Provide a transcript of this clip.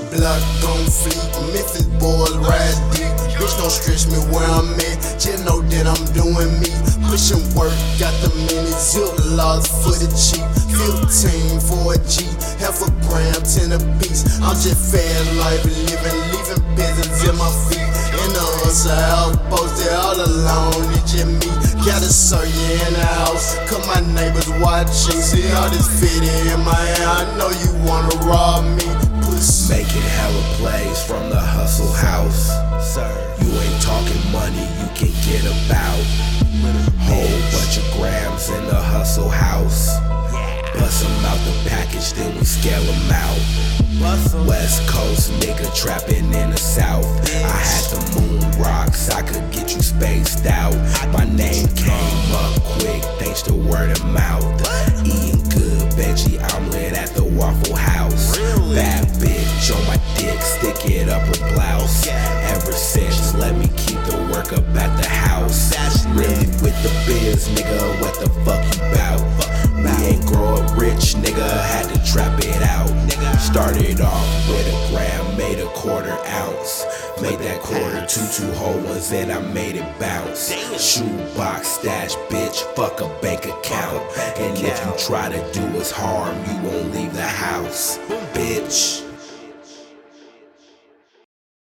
block on fleek, Memphis boys ride deep. Bitch don't stretch me where I'm at, just know that I'm doing me. Pushing work, got the mini zip laws for the cheap. 15 for a G, half a gram, 10 a piece. I'm just fast life living, leaving peasants in my feet. In the hustle house, posted all alone, it's just me. Got a circuit in the house, cause my neighbors watching. See all this fitty in my hand, I know you wanna rob me. Pussy. Making hella plays from the hustle house. Sir, you ain't talking money, you can get about. Whole bunch of grams in the hustle house. Bust 'em out the package, then we scale 'em out. West Coast nigga trapping in the South. I had the moon rocks, I could get you spaced out. My name came up quick, thanks to word of mouth. Eating good veggie omelet at the Waffle House. Bad bitch on my dick, stick it up her blouse. Ever since, let me keep the work up at the house. Really with the biz, nigga, what the fuck you bout? We ain't growing rich, nigga, had to trap it out. Started off with a gram, made a quarter ounce. Made that quarter, two whole ones, and I made it bounce. Shoebox stash, bitch, fuck a bank account. And if you try to do us harm, you won't leave the house, bitch.